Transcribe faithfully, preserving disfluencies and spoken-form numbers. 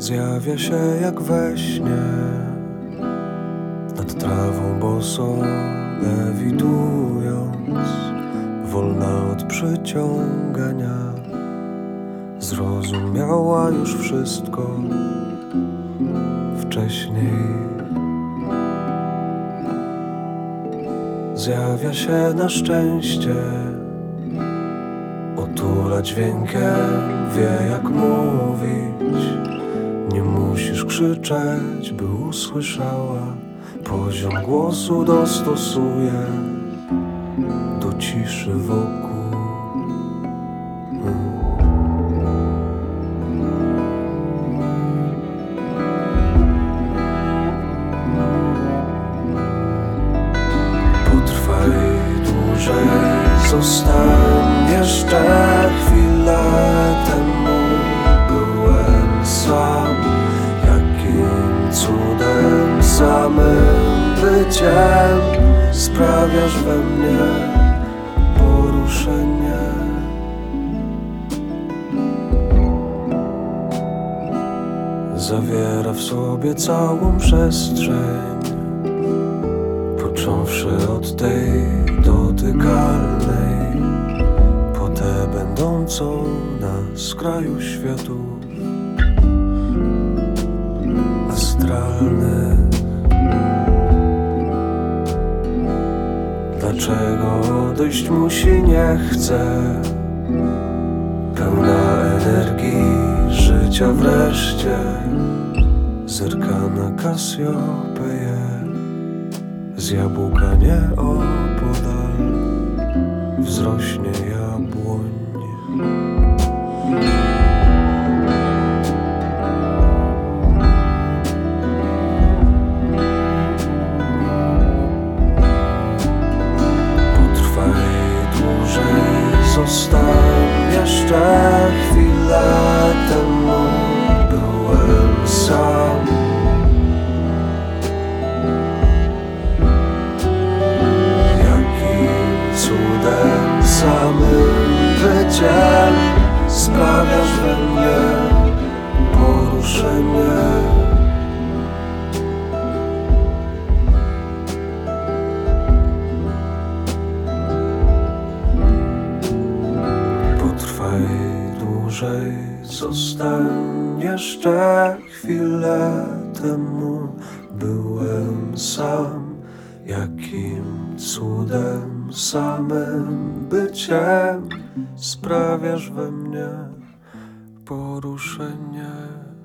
Zjawia się jak we śnie, nad trawą boso lewitując, wolna od przyciągania. Zrozumiała już wszystko wcześniej. Zjawia się na szczęście, otula dźwiękiem, wie jak mówić. Nie musisz krzyczeć, by usłyszała. Poziom głosu dostosuje do ciszy wokół. Potrwaj dłużej, zostań jeszcze chwilę. Temu byłem sam. Jakim cudem samym byciem sprawiasz we mnie poruszenie. Zawiera w sobie całą przestrzeń, począwszy od tej dotykalnej, po tę będącą na skraju światu. Astralny. Dlaczego odejść musi, nie chce? Pełna energii życia wreszcie zerka na Kasiopeję z jabłka nieopodal wzrośnie jabłoń. Zostań jeszcze chwilę. Temu byłem sam. Jakim cudem samym byciem sprawiasz we mnie poruszenie. Dłużej, zostań jeszcze chwilę. Temu byłem sam. Jakim cudem samym byciem sprawiasz we mnie poruszenie.